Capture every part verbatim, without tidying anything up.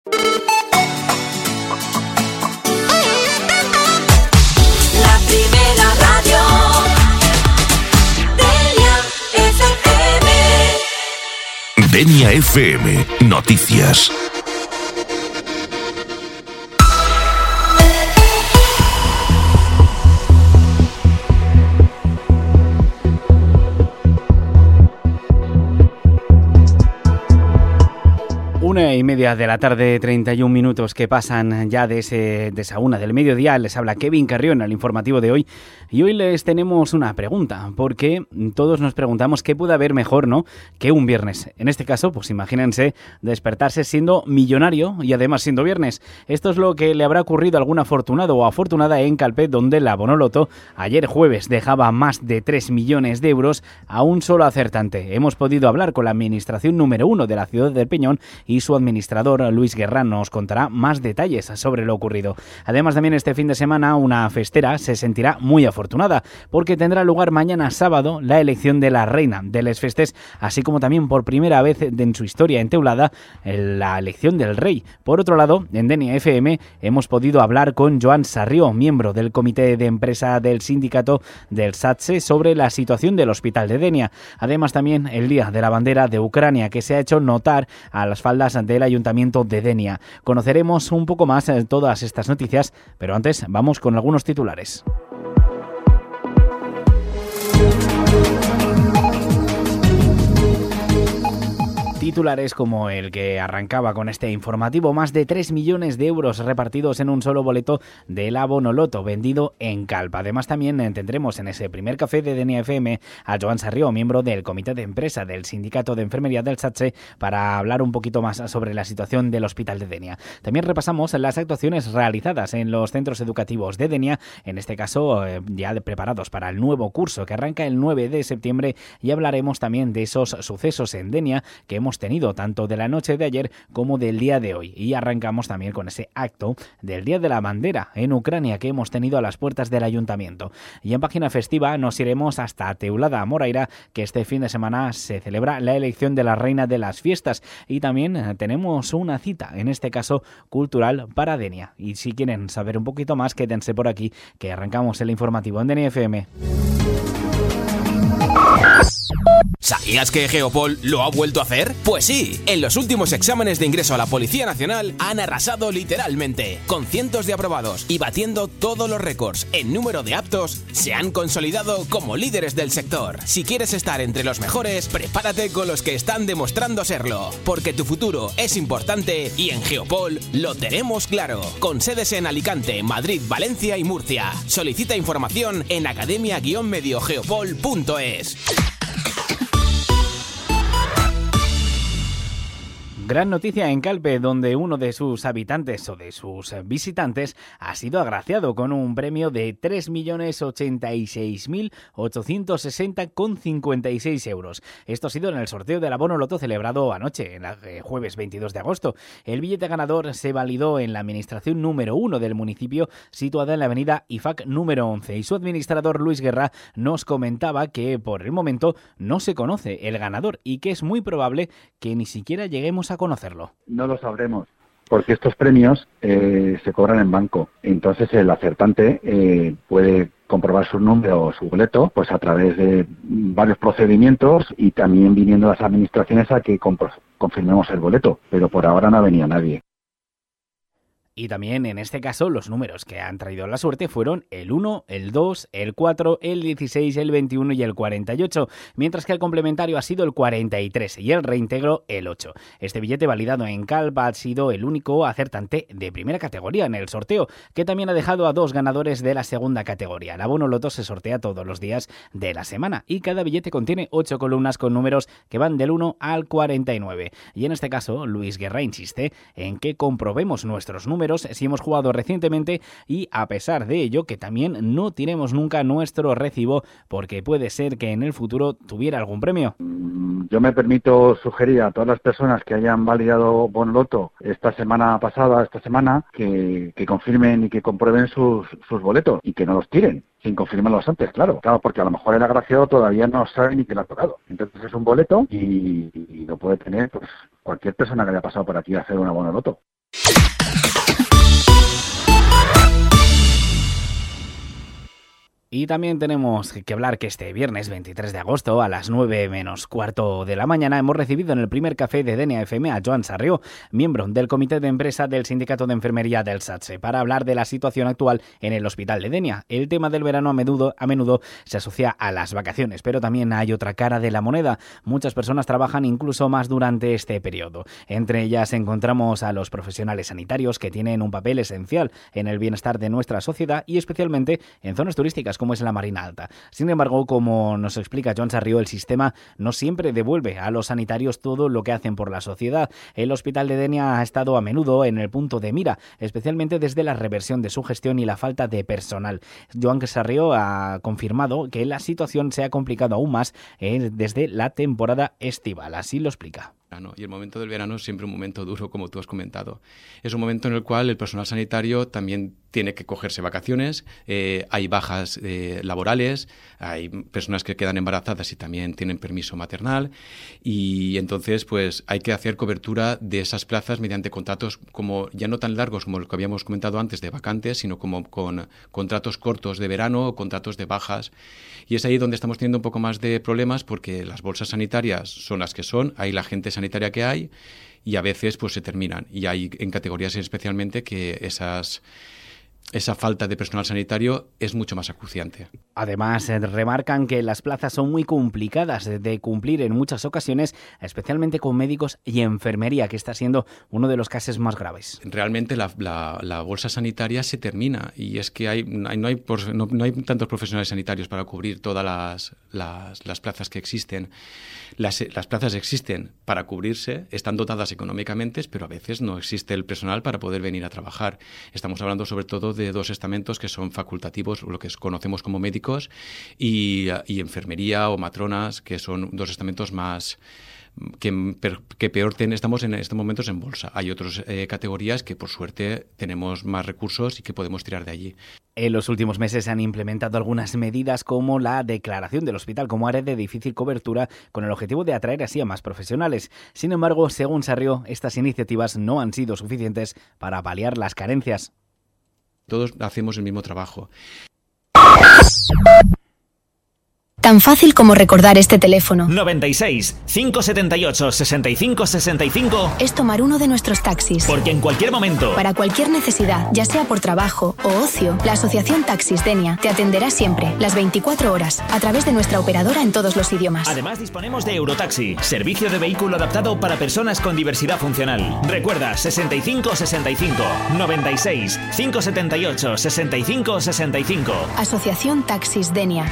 La primera radio, Denia F M. Denia F M, noticias. Una y media de la tarde, treinta y un minutos que pasan ya de, ese, de esa una del mediodía. Les habla Kevin Carrión al informativo de hoy. Y hoy les tenemos una pregunta, porque todos nos preguntamos qué puede haber mejor, ¿no?, que un viernes. En este caso, pues imagínense despertarse siendo millonario y además siendo viernes. Esto es lo que le habrá ocurrido a algún afortunado o afortunada en Calpe, donde la Bonoloto ayer jueves dejaba más de tres millones de euros a un solo acertante. Hemos podido hablar con la administración número uno de la ciudad del Peñón y su administrador Luis Guerra nos contará más detalles sobre lo ocurrido. Además, también este fin de semana una festera se sentirá muy afortunada porque tendrá lugar mañana sábado la elección de la reina de les festes, así como también por primera vez en su historia en Teulada la elección del rey. Por otro lado, en Denia F M hemos podido hablar con Joan Sarrió, miembro del comité de empresa del sindicato del SATSE, sobre la situación del hospital de Denia. Además, también el Día de la Bandera de Ucrania, que se ha hecho notar a las faldas del Ayuntamiento de Denia. Conoceremos un poco más de todas estas noticias, pero antes vamos con algunos titulares. Titulares como el que arrancaba con este informativo: más de tres millones de euros repartidos en un solo boleto de la Bonoloto vendido en Calpa. Además, también tendremos en ese primer café de Denia F M a Joan Sarrió, miembro del comité de empresa del sindicato de enfermería del SATSE, para hablar un poquito más sobre la situación del hospital de Denia. También repasamos las actuaciones realizadas en los centros educativos de Denia, en este caso eh, ya preparados para el nuevo curso que arranca el nueve de septiembre, y hablaremos también de esos sucesos en Denia que hemos tenido tanto de la noche de ayer como del día de hoy. Y arrancamos también con ese acto del Día de la Bandera en Ucrania que hemos tenido a las puertas del ayuntamiento. Y en página festiva nos iremos hasta Teulada, Moraira, que este fin de semana se celebra la elección de la reina de las fiestas, y también tenemos una cita, en este caso cultural, para Denia. Y si quieren saber un poquito más, quédense por aquí, que arrancamos el informativo en Denia F M. ¿Sabías que Geopol lo ha vuelto a hacer? Pues sí, en los últimos exámenes de ingreso a la Policía Nacional han arrasado literalmente, con cientos de aprobados y batiendo todos los récords en número de aptos, se han consolidado como líderes del sector. Si quieres estar entre los mejores, prepárate con los que están demostrando serlo, porque tu futuro es importante y en Geopol lo tenemos claro, con sedes en Alicante, Madrid, Valencia y Murcia. Solicita información en academia guion medio geopol punto es. Gran noticia en Calpe, donde uno de sus habitantes o de sus visitantes ha sido agraciado con un premio de tres millones ochenta y seis mil ochocientos sesenta con cincuenta y seis euros. Esto ha sido en el sorteo de la Bonoloto celebrado anoche, en el jueves veintidós de agosto. El billete ganador se validó en la administración número uno del municipio, situada en la avenida I F A C número once, y su administrador Luis Guerra nos comentaba que por el momento no se conoce el ganador y que es muy probable que ni siquiera lleguemos a conocerlo. No lo sabremos, porque estos premios eh, se cobran en banco. Entonces el acertante eh, puede comprobar su número o su boleto pues a través de varios procedimientos, y también viniendo las administraciones a que compro- confirmemos el boleto. Pero por ahora no ha venido nadie. Y también en este caso los números que han traído la suerte fueron el uno, el dos, el cuatro, el dieciséis, el veintiuno y el cuarenta y ocho, mientras que el complementario ha sido el cuarenta y tres y el reintegro el ocho. Este billete validado en Calpa ha sido el único acertante de primera categoría en el sorteo, que también ha dejado a dos ganadores de la segunda categoría. La Bonoloto se sortea todos los días de la semana y cada billete contiene ocho columnas con números que van del uno al cuarenta y nueve. Y en este caso, Luis Guerra insiste en que comprobemos nuestros números si hemos jugado recientemente, y a pesar de ello que también no tiremos nunca nuestro recibo, porque puede ser que en el futuro tuviera algún premio. Yo me permito sugerir a todas las personas que hayan validado Bonoloto esta semana pasada, esta semana, que, que confirmen y que comprueben sus, sus boletos y que no los tiren, sin confirmarlos antes, claro. Claro, porque a lo mejor el agraciado todavía no sabe ni que le ha tocado. Entonces es un boleto y, y lo puede tener pues cualquier persona que haya pasado por aquí a hacer una Bonoloto. Y también tenemos que hablar que este viernes veintitrés de agosto a las nueve menos cuarto de la mañana hemos recibido en el primer café de Denia F M a Joan Sarrió, miembro del comité de empresa del Sindicato de Enfermería del SATSE, para hablar de la situación actual en el hospital de Denia. El tema del verano a menudo, a menudo se asocia a las vacaciones, pero también hay otra cara de la moneda. Muchas personas trabajan incluso más durante este periodo. Entre ellas encontramos a los profesionales sanitarios que tienen un papel esencial en el bienestar de nuestra sociedad y especialmente en zonas turísticas como es la Marina Alta. Sin embargo, como nos explica Joan Sarrió, el sistema no siempre devuelve a los sanitarios todo lo que hacen por la sociedad. El hospital de Denia ha estado a menudo en el punto de mira, especialmente desde la reversión de su gestión y la falta de personal. Joan Sarrió ha confirmado que la situación se ha complicado aún más eh, desde la temporada estival. Así lo explica. Y el momento del verano es siempre un momento duro, como tú has comentado. Es un momento en el cual el personal sanitario también tiene que cogerse vacaciones, eh, hay bajas eh, laborales, hay personas que quedan embarazadas y también tienen permiso maternal, y entonces pues hay que hacer cobertura de esas plazas mediante contratos como ya no tan largos como lo que habíamos comentado antes de vacantes, sino como con contratos cortos de verano o contratos de bajas. Y es ahí donde estamos teniendo un poco más de problemas porque las bolsas sanitarias son las que son, hay la gente sanitaria que hay y a veces pues se terminan. Y hay en categorías especialmente que esas... esa falta de personal sanitario es mucho más acuciante. Además, eh, remarcan que las plazas son muy complicadas de cumplir en muchas ocasiones, especialmente con médicos y enfermería, que está siendo uno de los casos más graves. Realmente la, la, la bolsa sanitaria se termina y es que hay, no, hay, no, no hay tantos profesionales sanitarios para cubrir todas las, las, las plazas que existen. Las, las plazas existen para cubrirse, están dotadas económicamente, pero a veces no existe el personal para poder venir a trabajar. Estamos hablando sobre todo de de dos estamentos que son facultativos, lo que conocemos como médicos, y, y enfermería o matronas, que son dos estamentos más que, que peor ten, estamos en estos momentos en bolsa. Hay otras eh, categorías que por suerte tenemos más recursos y que podemos tirar de allí. En los últimos meses se han implementado algunas medidas como la declaración del hospital como área de difícil cobertura con el objetivo de atraer así a más profesionales. Sin embargo, según Sarrió, estas iniciativas no han sido suficientes para paliar las carencias. Todos hacemos el mismo trabajo. Tan fácil como recordar este teléfono. noventa y seis, cinco setenta y ocho, sesenta y cinco sesenta y cinco. Es tomar uno de nuestros taxis. Porque en cualquier momento, para cualquier necesidad, ya sea por trabajo o ocio, la Asociación Taxis Denia te atenderá siempre, las veinticuatro horas, a través de nuestra operadora en todos los idiomas. Además disponemos de Eurotaxi, servicio de vehículo adaptado para personas con diversidad funcional. Recuerda, sesenta y cinco sesenta y cinco, noventa y seis, cinco setenta y ocho, sesenta y cinco sesenta y cinco. Asociación Taxis Denia.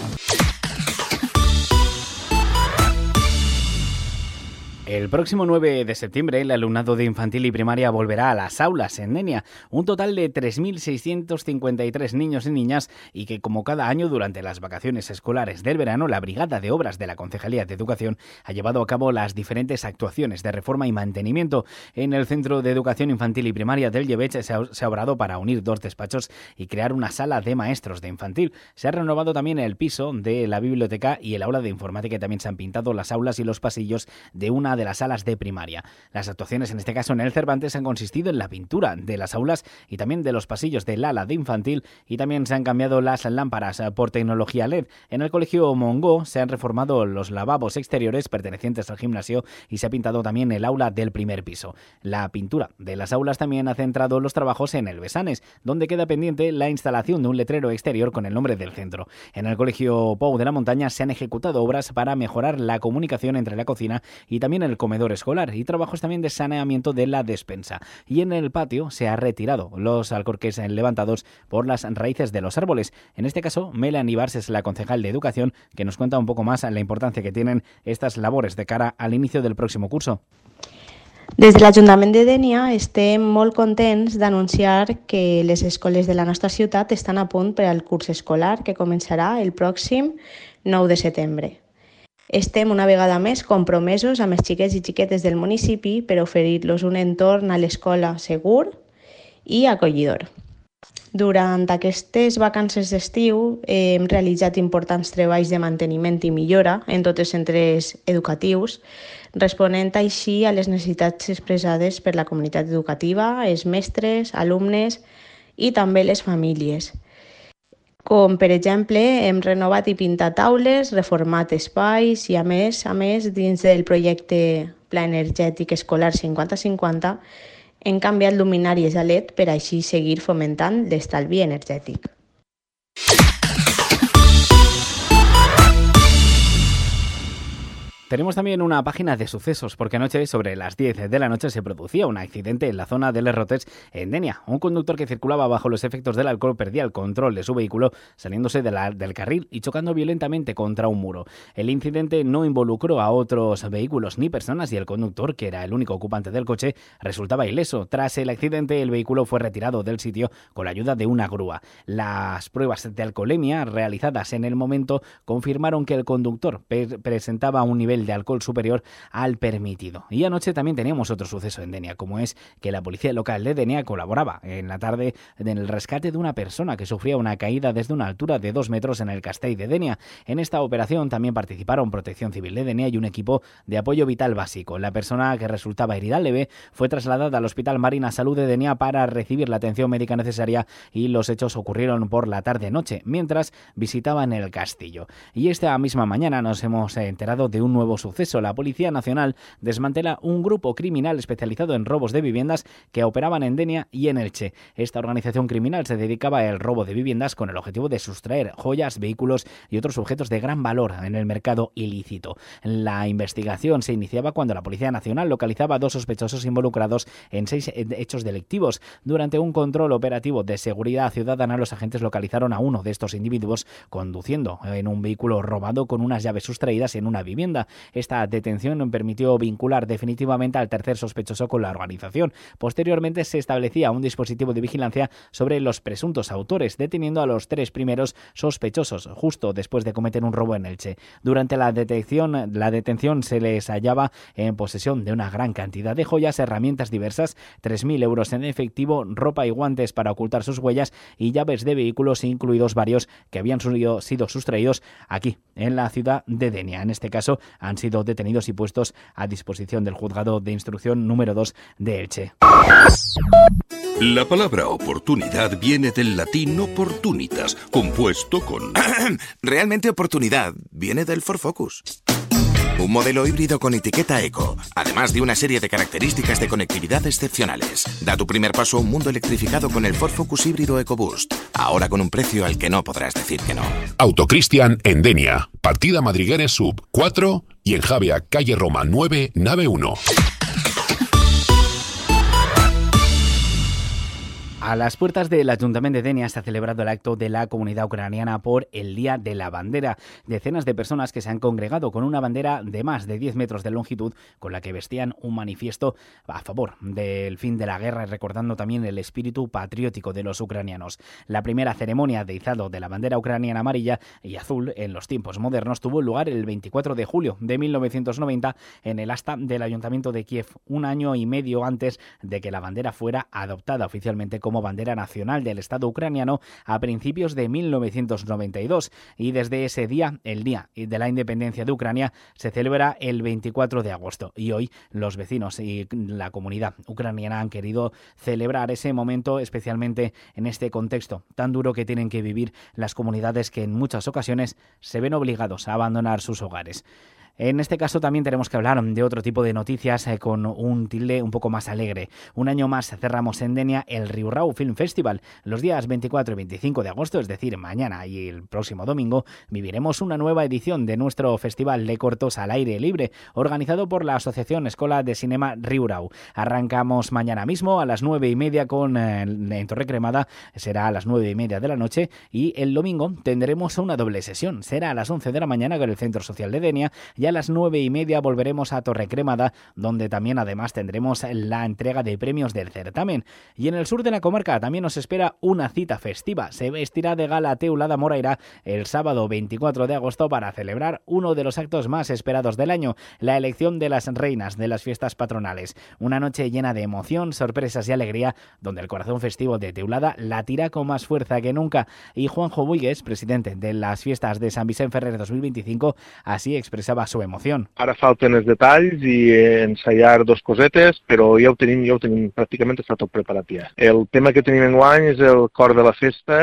El próximo nueve de septiembre, el alumnado de infantil y primaria volverá a las aulas en Denia, un total de tres mil seiscientos cincuenta y tres niños y niñas, y que como cada año durante las vacaciones escolares del verano, la Brigada de Obras de la Concejalía de Educación ha llevado a cabo las diferentes actuaciones de reforma y mantenimiento. En el Centro de Educación Infantil y Primaria del Llevech se ha, se ha obrado para unir dos despachos y crear una sala de maestros de infantil. Se ha renovado también el piso de la biblioteca y el aula de informática, y también se han pintado las aulas y los pasillos de una de las salas de primaria. Las actuaciones, en este caso en el Cervantes, han consistido en la pintura de las aulas y también de los pasillos del ala de infantil, y también se han cambiado las lámparas por tecnología L E D. En el colegio Mongo se han reformado los lavabos exteriores pertenecientes al gimnasio y se ha pintado también el aula del primer piso. La pintura de las aulas también ha centrado los trabajos en el Besanes, donde queda pendiente la instalación de un letrero exterior con el nombre del centro. En el colegio Pou de la Montaña se han ejecutado obras para mejorar la comunicación entre la cocina y también el comedor escolar, y trabajos también de saneamiento de la despensa. Y en el patio se ha retirado los alcorques levantados por las raíces de los árboles. En este caso, Melanie Bars es la concejal de Educación, que nos cuenta un poco más la importancia que tienen estas labores de cara al inicio del próximo curso. Des de l'Ajuntament de Denia estem molt contents d'anunciar que les escoles de la nostra ciutat estan a punt per al curs escolar que començarà el pròxim nou de setembre. Estem una vegada més compromesos amb els xiquets i xiquetes del municipi per oferir-los un entorn a l'escola segur i acollidor. Durant aquestes vacances d'estiu hem realitzat importants treballs de manteniment i millora en tots els centres educatius, responent així a les necessitats expressades per la comunitat educativa, els mestres, alumnes i també les famílies. Com, per exemple, hem renovat i pintat taules, reformat espais i, a més, a més, dins del projecte Pla Energètic Escolar cinquanta cinquanta, hem canviat luminàries a L E D per així seguir fomentant l'estalvi energètic. Tenemos también una página de sucesos, porque anoche, sobre las diez de la noche, se producía un accidente en la zona de Les Rotes, en Denia. Un conductor que circulaba bajo los efectos del alcohol perdía el control de su vehículo, saliéndose de la, del carril y chocando violentamente contra un muro. El incidente no involucró a otros vehículos ni personas y el conductor, que era el único ocupante del coche, resultaba ileso. Tras el accidente, el vehículo fue retirado del sitio con la ayuda de una grúa. Las pruebas de alcoholemia realizadas en el momento confirmaron que el conductor pre- presentaba un nivel de alcohol superior al permitido. Y anoche también teníamos otro suceso en Denia, como es que la policía local de Denia colaboraba en la tarde en el rescate de una persona que sufría una caída desde una altura de dos metros en el Castell de Denia. En esta operación también participaron Protección Civil de Denia y un equipo de apoyo vital básico. La persona, que resultaba herida leve, fue trasladada al Hospital Marina Salud de Denia para recibir la atención médica necesaria, y los hechos ocurrieron por la tarde-noche, mientras visitaban el castillo. Y esta misma mañana nos hemos enterado de un nuevo suceso. La Policía Nacional desmantela un grupo criminal especializado en robos de viviendas que operaban en Denia y en Elche. Esta organización criminal se dedicaba al robo de viviendas con el objetivo de sustraer joyas, vehículos y otros objetos de gran valor en el mercado ilícito. La investigación se iniciaba cuando la Policía Nacional localizaba a dos sospechosos involucrados en seis hechos delictivos. Durante un control operativo de seguridad ciudadana, los agentes localizaron a uno de estos individuos conduciendo en un vehículo robado con unas llaves sustraídas en una vivienda. Esta detención permitió vincular definitivamente al tercer sospechoso con la organización. Posteriormente se establecía un dispositivo de vigilancia sobre los presuntos autores, deteniendo a los tres primeros sospechosos justo después de cometer un robo en Elche. Durante la detección, la detención se les hallaba en posesión de una gran cantidad de joyas, herramientas diversas, tres mil euros en efectivo, ropa y guantes para ocultar sus huellas y llaves de vehículos, incluidos varios que habían sido, sido sustraídos aquí, en la ciudad de Denia. En este caso han sido detenidos y puestos a disposición del juzgado de instrucción número dos de Elche. La palabra oportunidad viene del latín opportunitas, compuesto con... Realmente oportunidad viene del Ford Focus. Un modelo híbrido con etiqueta eco, además de una serie de características de conectividad excepcionales. Da tu primer paso a un mundo electrificado con el Ford Focus híbrido EcoBoost. Ahora con un precio al que no podrás decir que no. Autocristian en Denia, partida Madrigueres Sub cuatro y en Javia, calle Roma nueve, nave uno. A las puertas del Ayuntamiento de Denia se ha celebrado el acto de la comunidad ucraniana por el Día de la Bandera. Decenas de personas que se han congregado con una bandera de más de diez metros de longitud con la que vestían un manifiesto a favor del fin de la guerra, recordando también el espíritu patriótico de los ucranianos. La primera ceremonia de izado de la bandera ucraniana amarilla y azul en los tiempos modernos tuvo lugar el veinticuatro de julio de mil novecientos noventa en el asta del Ayuntamiento de Kiev, un año y medio antes de que la bandera fuera adoptada oficialmente como como bandera nacional del Estado ucraniano a principios de mil novecientos noventa y dos, y desde ese día, el Día de la Independencia de Ucrania, se celebra el veinticuatro de agosto, y hoy los vecinos y la comunidad ucraniana han querido celebrar ese momento, especialmente en este contexto tan duro que tienen que vivir las comunidades que en muchas ocasiones se ven obligados a abandonar sus hogares. En este caso también tenemos que hablar de otro tipo de noticias eh, con un tilde un poco más alegre. Un año más cerramos en Denia el Riurau Film Festival. Los días veinticuatro y veinticinco de agosto, es decir, mañana y el próximo domingo, viviremos una nueva edición de nuestro festival de cortos al aire libre, organizado por la Asociación Escola de Cinema Riurau. Arrancamos mañana mismo a las nueve y media con eh, en Torrecremada, será a las nueve y media de la noche, y el domingo tendremos una doble sesión. Será a las once de la mañana con el Centro Social de Denia, y a las nueve y media volveremos a Torrecremada, donde también además tendremos la entrega de premios del certamen. Y en el sur de la comarca también nos espera una cita festiva. Se vestirá de gala Teulada Moraira el sábado veinticuatro de agosto para celebrar uno de los actos más esperados del año, la elección de las reinas de las fiestas patronales. Una noche llena de emoción, sorpresas y alegría, donde el corazón festivo de Teulada latirá con más fuerza que nunca. Y Juanjo Buigues, presidente de las fiestas de Sant Vicent Ferrer dos mil veinticinco, así expresaba su emoción. Ara falten els detalls i ensaiar dos cosetes, però ja ho tenim, ja ho tenim, pràcticament està tot preparat ja. El tema que tenim enguany és el cor de la festa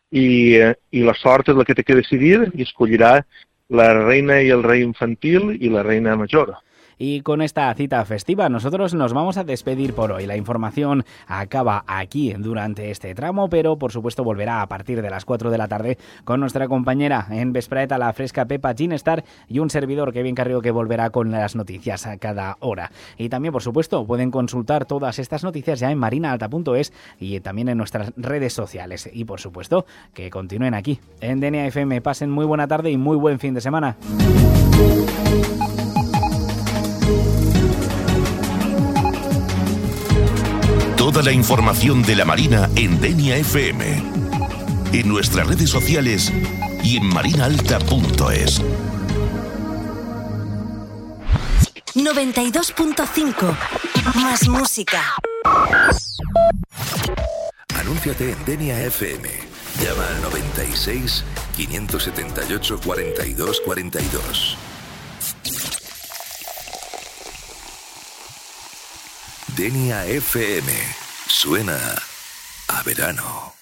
i, i la sort és la que té que decidir i escollirà la reina y el rey infantil y la reina mayor. Y con esta cita festiva nosotros nos vamos a despedir por hoy. La información acaba aquí durante este tramo, pero por supuesto volverá a partir de las cuatro de la tarde con nuestra compañera en Vespreta, la fresca Pepa Ginestar, y un servidor, Kevin Carrillo, que volverá con las noticias a cada hora. Y también, por supuesto, pueden consultar todas estas noticias ya en marina alta punto es y también en nuestras redes sociales. Y por supuesto, que continúen aquí en Denia F M. Pasen muy buena tarde y muy buen fin de semana. Toda la información de la Marina en Denia F M, en nuestras redes sociales y en marina alta punto es. noventa y dos punto cinco. Más música. Anúnciate en Denia F M. Llama al noventa y seis, quinientos setenta y ocho, cuarenta y dos cuarenta y dos. Denia F M. Suena a verano.